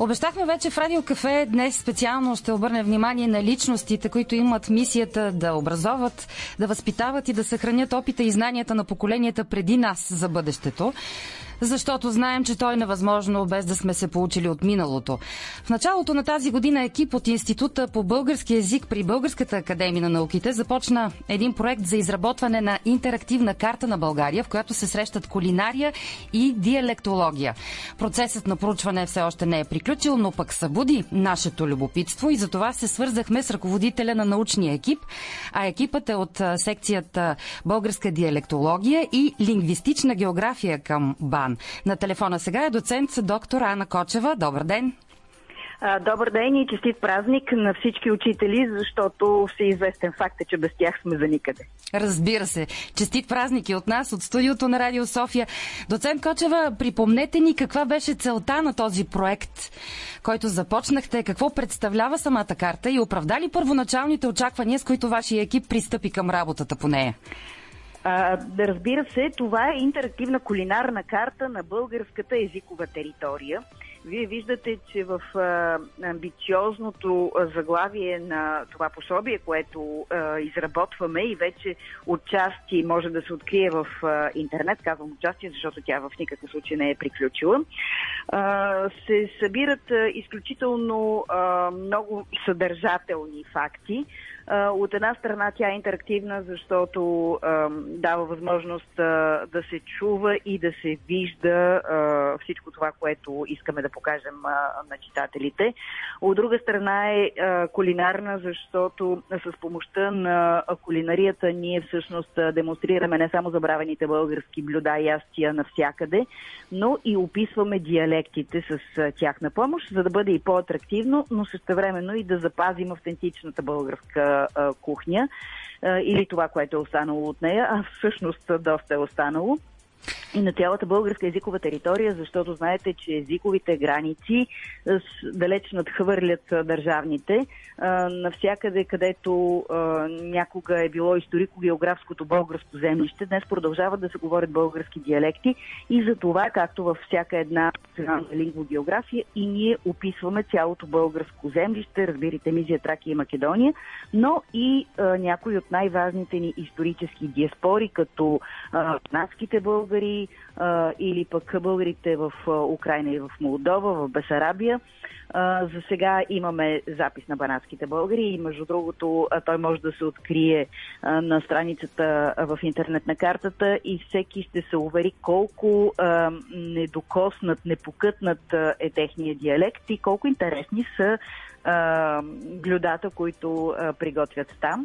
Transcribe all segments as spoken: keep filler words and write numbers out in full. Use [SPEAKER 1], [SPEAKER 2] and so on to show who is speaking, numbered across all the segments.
[SPEAKER 1] Обещахме вече в Радио Кафе. Днес специално ще обърнем внимание на личностите, които имат мисията да образоват, да възпитават и да съхранят опита и знанията на поколенията преди нас за бъдещето. Защото знаем, че то е невъзможно без да сме се поучили от миналото. В началото на тази година екип от Института по български език при Българската академия на науките започна един проект за изработване на интерактивна карта на България, в която се срещат кулинария и диалектология. Процесът на проучване все още не е приключил, но пък събуди нашето любопитство и затова се свързахме с ръководителя на научния екип, а екипът е от секцията Българска диалектология и лингвистична география към БАН. На телефона сега е доцент доктор Ана Кочева. Добър ден!
[SPEAKER 2] Добър ден и честит празник на всички учители, защото всеизвестен факт е, че без тях сме за никъде.
[SPEAKER 1] Разбира се. Честит празник и от нас, от студиото на Радио София. Доцент Кочева, припомнете ни каква беше целта на този проект, който започнахте, какво представлява самата карта и оправда ли първоначалните очаквания, с които вашия екип пристъпи към работата по нея?
[SPEAKER 2] А, да, разбира се, това е интерактивна кулинарна карта на българската езикова територия. Вие виждате, че в а, амбициозното а, заглавие на това пособие, което а, изработваме и вече отчасти може да се открие в а, интернет, казвам отчасти, защото тя в никакъв случай не е приключила, а, се събират а, изключително а, много съдържателни факти. От една страна тя е интерактивна, защото а, дава възможност а, да се чува и да се вижда а, всичко това, което искаме да покажем а, на читателите. От друга страна е а, кулинарна, защото с помощта на кулинарията ние всъщност демонстрираме не само забравените български блюда и ястия навсякъде, но и описваме диалектите с а, тяхна помощ, за да бъде и по-атрактивно, но същевременно и да запазим автентичната българска кухня или това, което е останало от нея, а всъщност доста е останало. И на цялата българска езикова територия, защото знаете, че езиковите граници далеч надхвърлят държавните. Навсякъде, където някога е било историко-географското българско землище, днес продължават да се говорят български диалекти и за това, както във всяка една национална лингвогеография, и ние описваме цялото българско землище, разбирате Мизия, Тракия и Македония, но и някои от най-важните ни исторически диаспори, като банатските българи, Uh, или пък българите в uh, Украйна и в Молдова, в Бесарабия. Uh, за сега имаме запис на банатските българи и между другото uh, той може да се открие uh, на страницата uh, в интернет на картата и всеки ще се увери колко uh, недокоснат, непокътнат uh, е техния диалект и колко интересни са uh, блюдата, които uh, приготвят там.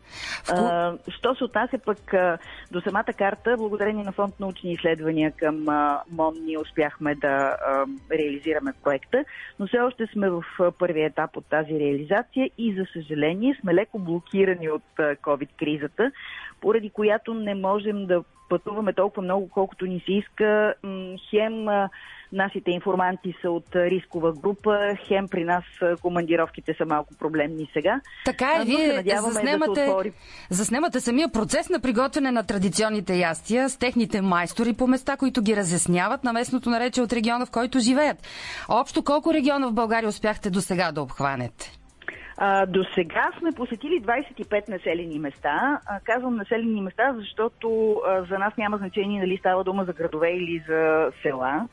[SPEAKER 2] Uh, що се отнася пък uh, до самата карта, благодарение на Фонд научни изследвания към uh, МОН ние успяхме да uh, реализираме проекта, но все още сме в uh, първия етап от тази реализация и за съжаление сме леко блокирани от uh, COVID-кризата, поради която не можем да пътуваме толкова много, колкото ни се иска. Хем uh, нашите информанти са от рискова група, хем при нас командировките са малко проблемни сега.
[SPEAKER 1] Така е, вие заснемате,
[SPEAKER 2] да
[SPEAKER 1] заснемате самия процес на приготвяне на традиционните ястия с техните майстори по места, които ги разясняват на местното наречие от региона, в който живеят. Общо колко региона в България успяхте до сега да обхванете?
[SPEAKER 2] А, до сега сме посетили двадесет и пет населени места. А, казвам населени места, защото а, за нас няма значение дали става дума за градове или за села.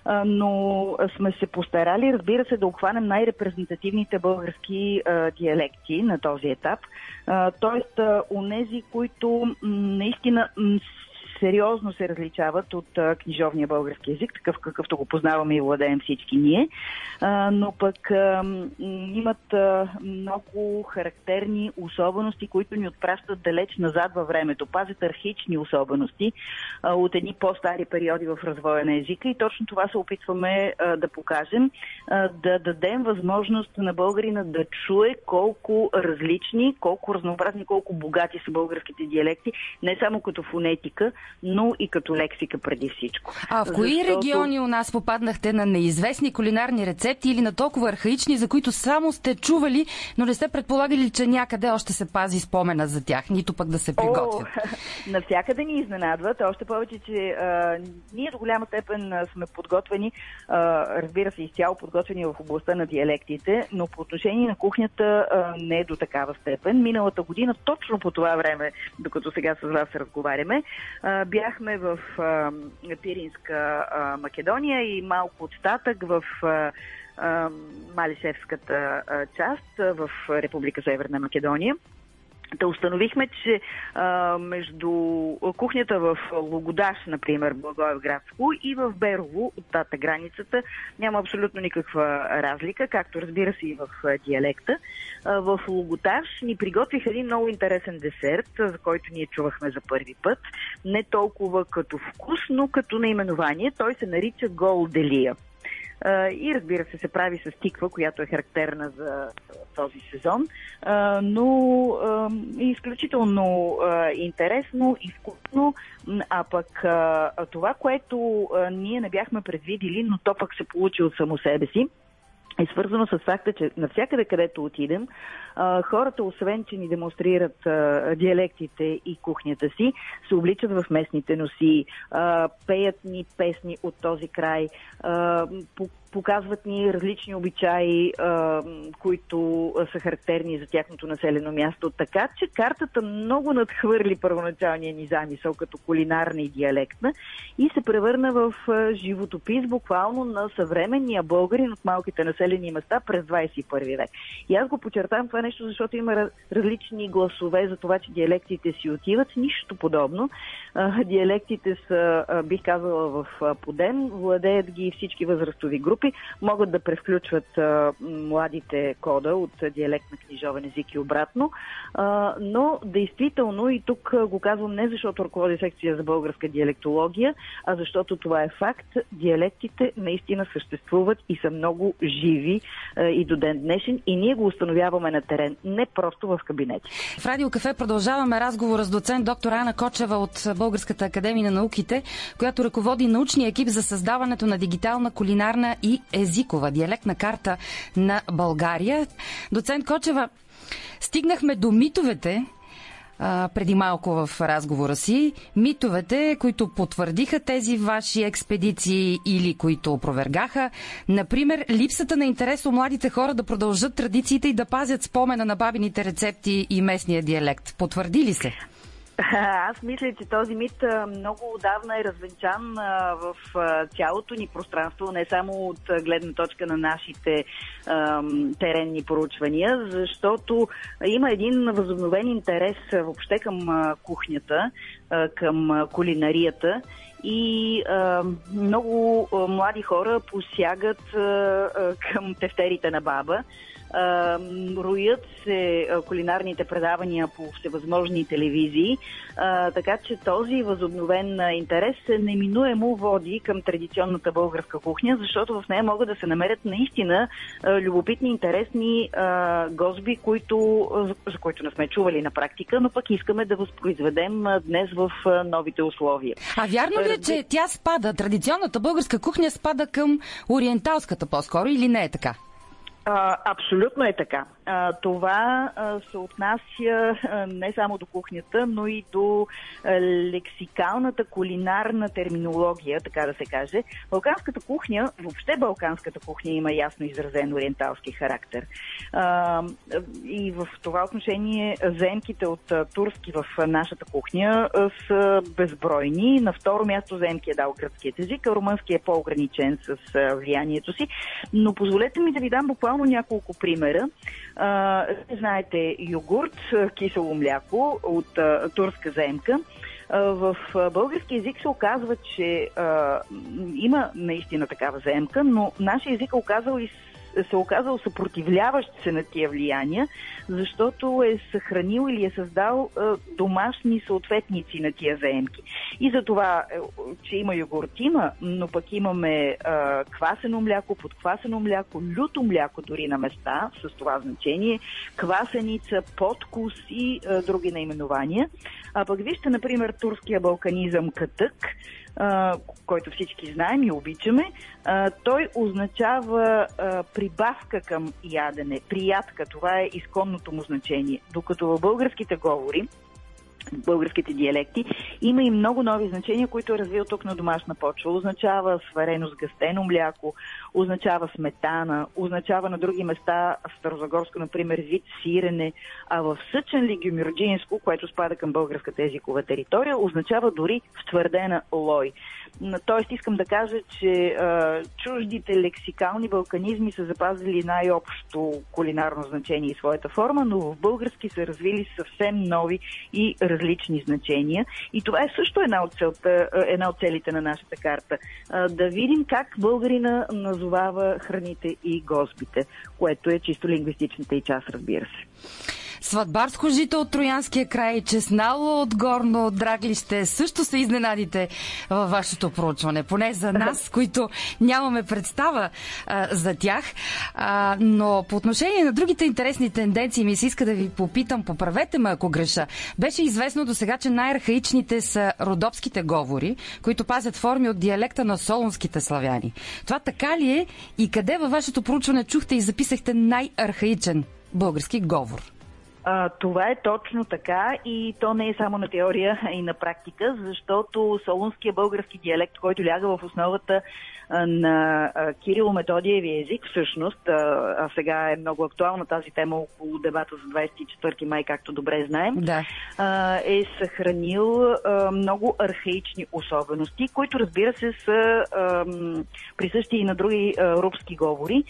[SPEAKER 2] Но сме се постарали, разбира се, да обхванем най-репрезентативните български а, диалекти на този етап. А, тоест, а, онези, които м, наистина м, сериозно се различават от а, книжовния български език, такъв какъвто го познаваме и владеем всички ние, а, но пък а, м, имат а, много характерни особености, които ни отпращат далеч назад във времето, пазят архични особености а, от едни по-стари периоди в развоя на езика и точно това се опитваме а, да покажем, а, да дадем възможност на българина да чуе колко различни, колко разнообразни, колко богати са българските диалекти, не само като фонетика, но и като лексика преди всичко.
[SPEAKER 1] А в кои Защото... региони у нас попаднахте на неизвестни кулинарни рецепти или на толкова архаични, за които само сте чували, но не сте предполагали, че някъде още се пази спомена за тях, нито пък да се приготвят?
[SPEAKER 2] О, навсякъде ни изненадват, още повече, че а, ние до голяма степен а, сме подготвени, а, разбира се, изцяло подготвени в областта на диалектите, но по отношение на кухнята а, не е до такава степен. Миналата година, точно по това време, докато сега с вас разговаряме, а, бяхме в а, Пиринска а, Македония и малко отстатък в а, а, Малишевската а, част а, в Република Северна Македония. Да установихме, че а, между кухнята в Логодаш, например, Благоевградско, и в Берово, от тата границата, няма абсолютно никаква разлика, както разбира се и в а, диалекта. А, в Логодаш ни приготвиха един много интересен десерт, за който ние чувахме за първи път. Не толкова като вкус, но като наименование. Той се нарича голделия. И разбира се, се прави с тиква, която е характерна за този сезон, но е изключително интересно и вкусно, а пък това, което ние не бяхме предвидили, но то пък се получи от само себе си, е свързано с факта, че навсякъде, където отидем, хората, освен че ни демонстрират диалектите и кухнята си, се обличат в местните носи, пеят ни песни от този край, показват ни различни обичаи, които са характерни за тяхното населено място. Така че картата много надхвърли първоначалния ни замисъл като кулинарна и диалектна и се превърна в животопис буквално на съвременния българин от малките населени места през двадесет и първи век. И аз го подчертавам това нещо, защото има различни гласове за това, че диалектите си отиват. Нищо подобно. Диалектите са, бих казала, в подем, владеят ги всички възрастови групи, могат да превключват а, младите кода от диалект на книжовен език и обратно, а, но действително, и тук го казвам не защото ръководя секция за българска диалектология, а защото това е факт, диалектите наистина съществуват и са много живи а, и до ден днешен, и ние го установяваме на терен, не просто в кабинети.
[SPEAKER 1] В Радио Кафе продължаваме разговора с доцент доктор Ана Кочева от Българската академия на науките, която ръководи научния екип за създаването на дигитална кулинарна и езикова диалектна карта на България. Доцент Кочева, стигнахме до митовете а, преди малко в разговора си. Митовете, които потвърдиха тези ваши експедиции или които опровергаха. Например, липсата на интерес у младите хора да продължат традициите и да пазят спомена на бабините рецепти и местния диалект. Потвърди ли се?
[SPEAKER 2] Аз мисля, че този мит много отдавна е развенчан в цялото ни пространство, не само от гледна точка на нашите ем, теренни проучвания, защото има един възобновен интерес въобще към кухнята, към кулинарията. И а, много а, млади хора посягат а, а, към тефтерите на баба. А, роят се а, кулинарните предавания по всевъзможни телевизии, а, така че този възобновен а, интерес неминуемо води към традиционната българска кухня, защото в нея могат да се намерят наистина а, любопитни, интересни а, гозби, които, за, за които не сме чували на практика, но пък искаме да възпроизведем а, днес в а, новите условия.
[SPEAKER 1] А вярно ли е, че тя спада, традиционната българска кухня спада към ориенталската по-скоро, или не е така?
[SPEAKER 2] А, абсолютно е така. А, това а, се отнася а, не само до кухнята, но и до а, лексикалната кулинарна терминология, така да се каже. Балканската кухня, въобще балканската кухня има ясно изразен ориенталски характер. А, и в това отношение заемките от а, турски в а, нашата кухня а, са безбройни. На второ място заемки е дал гръцкият език, а румънски е по-ограничен с а, влиянието си. Но позволете ми да ви дам буквално няколко примера. А, знаете, йогурт, кисело мляко от а, турска заемка. А, в а, български език се оказва, че а, има наистина такава заемка, но нашия език е оказал и се оказал съпротивляващ се на тия влияния, защото е съхранил или е създал а, домашни съответници на тия заемки. И за това, че има йогурт, има, но пък имаме а, квасено мляко, подквасено мляко, люто мляко дори на места с това значение, квасеница, подкус и а, други наименования. А пък вижте, например, турския балканизъм катък, Uh, който всички знаем и обичаме, uh, той означава uh, прибавка към ядене, приятка, това е изконното му значение. Докато в българските говори, българските диалекти, има и много нови значения, които е развил тук на домашна почва. Означава сварено с гъстено мляко, означава сметана, означава на други места, в Старозагорско, например, вид сирене, а в Съчен лигюмюрджинско, което спада към българската езикова територия, означава дори втвърдена лой. Тоест, искам да кажа, че а, чуждите лексикални балканизми са запазили най-общо кулинарно значение и своята форма, но в български са развили съвсем нови и различни значения. И това е също една от, целта, една от целите на нашата карта. А, да видим как българина назовава храните и гозбите, което е чисто лингвистичната и част, разбира се.
[SPEAKER 1] Сватбарско жито от Троянския край, чеснало от Горно Драглище също са изненадите във вашето проучване, поне за нас, които нямаме представа а, за тях. А, но по отношение на другите интересни тенденции ми се иска да ви попитам, поправете ме ако греша. Беше известно до сега, че най-архаичните са родопските говори, които пазят форми от диалекта на солунските славяни. Това така ли е и къде във вашето проучване чухте и записахте най-архаичен български говор?
[SPEAKER 2] А, това е точно така и то не е само на теория, а и на практика, защото солунския български диалект, който ляга в основата на Кирило-Методиевия език, всъщност, а сега е много актуална тази тема около дебата за двадесет и четвърти май, както добре знаем,
[SPEAKER 1] да.
[SPEAKER 2] е съхранил много архаични особености, които, разбира се, са присъщи и на други рубски говори.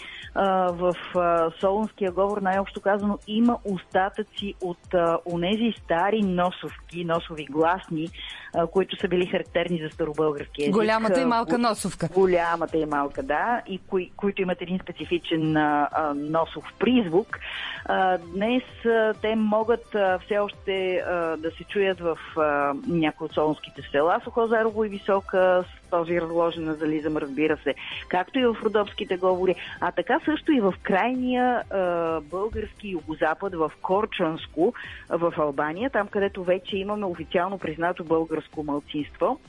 [SPEAKER 2] В солунския говор, най-общо казано, има остатъци от онези стари носовки, носови гласни, които са били характерни за старобългарски език.
[SPEAKER 1] Голямата и малка носовка.
[SPEAKER 2] Голямата и малка, да, и кои, които имат един специфичен а, носов призвук. А, днес а, те могат а, все още а, да се чуят в а, някои от солунските села, Сухозарово и Висока, с този разложен на зализъм, разбира се, както и в родопските говори, а така също и в крайния а, български югозапад, в Корчанско, в Албания, там където вече имаме официално признато българско малцинство,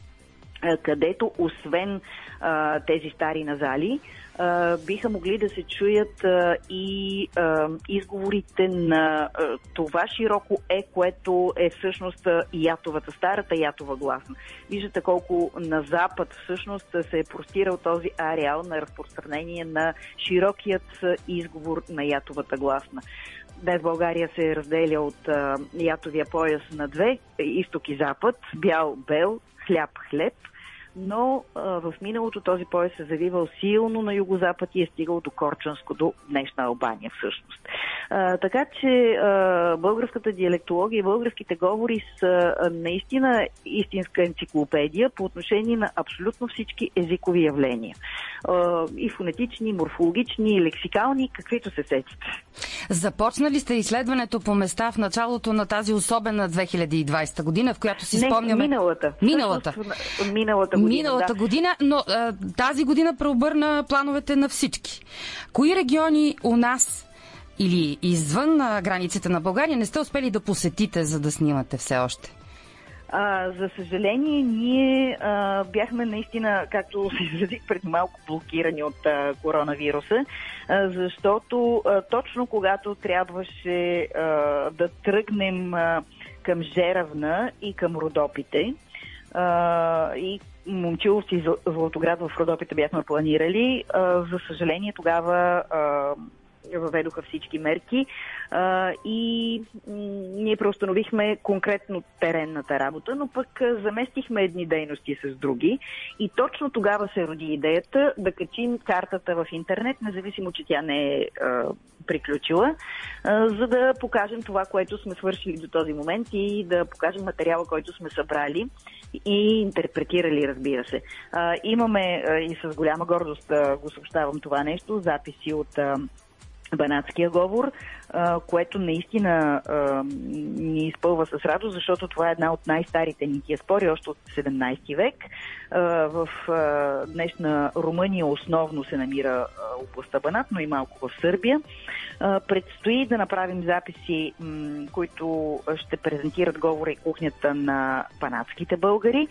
[SPEAKER 2] където освен а, тези стари назали, а, биха могли да се чуят а, и а, изговорите на а, това широко е, което е всъщност ятовата, старата ятова гласна. Виждате колко на запад всъщност се е простирал този ареал на разпространение на широкият изговор на ятовата гласна. Днес България се разделя от а, ятовия пояс на две, изток и запад, бял-бел, хляб-хлеб, но а, в миналото този пояс се завивал силно на югозапад и е стигал до Корчанско, до днешна Албания всъщност. А, така че а, българската диалектология и българските говори са а, наистина истинска енциклопедия по отношение на абсолютно всички езикови явления. А, и фонетични, и морфологични, и лексикални, каквито се сетите.
[SPEAKER 1] Започнали сте изследването по места в началото на тази особена две хиляди и двадесета година, в която си спомняме...
[SPEAKER 2] Не, миналата.
[SPEAKER 1] Миналата.
[SPEAKER 2] Всъщност, миналата година,
[SPEAKER 1] Миналата
[SPEAKER 2] да.
[SPEAKER 1] година, но а, тази година преобърна плановете на всички. Кои региони у нас или извън а, границите на България не сте успели да посетите, за да снимате все още?
[SPEAKER 2] А, за съжаление, ние а, бяхме наистина, както се изразих преди малко, блокирани от а, коронавируса, а, защото а, точно когато трябваше а, да тръгнем а, към Жеравна и към Родопите, а, и Момчиловци и Златоград в Родопите бяхме планирали, а, за съжаление тогава а, въведоха всички мерки а, и м- ние преустановихме конкретно теренната работа, но пък а, заместихме едни дейности с други и точно тогава се роди идеята да качим картата в интернет, независимо, че тя не е а, приключила, а, за да покажем това, което сме свършили до този момент и да покажем материала, който сме събрали и интерпретирали, разбира се. А, имаме а, и с голяма гордост а, го съобщавам това нещо, записи от а, Банатския говор, а, което наистина а, ни изпълва с радост, защото това е една от най-старите ни тия спори, още от седемнайсети век. А, в а, днешна Румъния основно се намира а, областта Банат, но и малко в Сърбия. А, предстои да направим записи, м- които ще презентират говора и кухнята на банатските българи.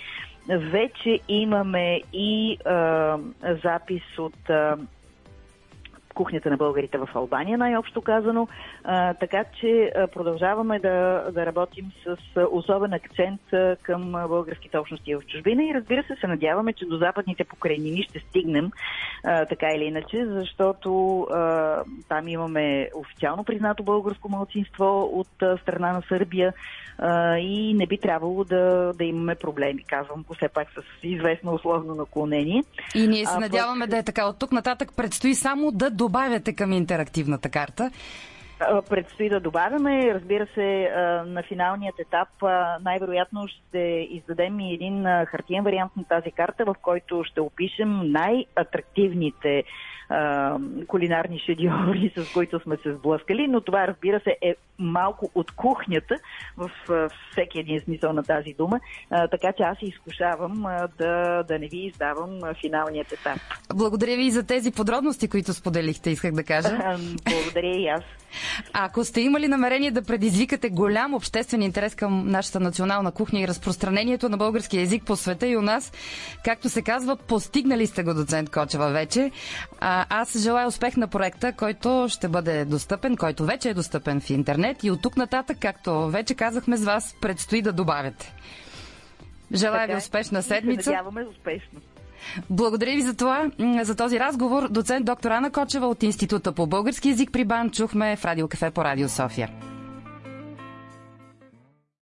[SPEAKER 2] Вече имаме и а, запис от а, кухнята на българите в Албания, най-общо казано. А, така че а, продължаваме да, да работим с а, особен акцент а, към а, българските общности в чужбина и разбира се, се надяваме, че до западните покрайнини ще стигнем а, така или иначе, защото а, там имаме официално признато българско малцинство от а, страна на Сърбия а, и не би трябвало да, да имаме проблеми. Казвам го все пак с известно условно наклонение.
[SPEAKER 1] И ние се
[SPEAKER 2] а,
[SPEAKER 1] надяваме пък... да е така. От тук нататък предстои само да добавяте към интерактивната карта.
[SPEAKER 2] Предстои да добавяме. Разбира се, на финалният етап най-вероятно ще издадем и един хартиен вариант на тази карта, в който ще опишем най-атрактивните кулинарни шедьоври, с които сме се сблъскали, но това, разбира се, е малко от кухнята в всеки един смисъл на тази дума, така че аз се изкушавам да, да не ви издавам финалният етап.
[SPEAKER 1] Благодаря ви за тези подробности, които споделихте, исках да кажа.
[SPEAKER 2] Благодаря и аз.
[SPEAKER 1] Ако сте имали намерение да предизвикате голям обществен интерес към нашата национална кухня и разпространението на българския език по света и у нас, както се казва, постигнали сте го, доцент Кочева, вече. А, аз желая успех на проекта, който ще бъде достъпен, който вече е достъпен в интернет и от тук нататък, както вече казахме с вас, предстои да добавяте. Желая така ви успешна седмица.
[SPEAKER 2] Се надяваме успешно.
[SPEAKER 1] Благодаря ви за това, за този разговор. Доцент доктор Ана Кочева от Института по български език при БАН чухме в Радио Кафе по Радио София.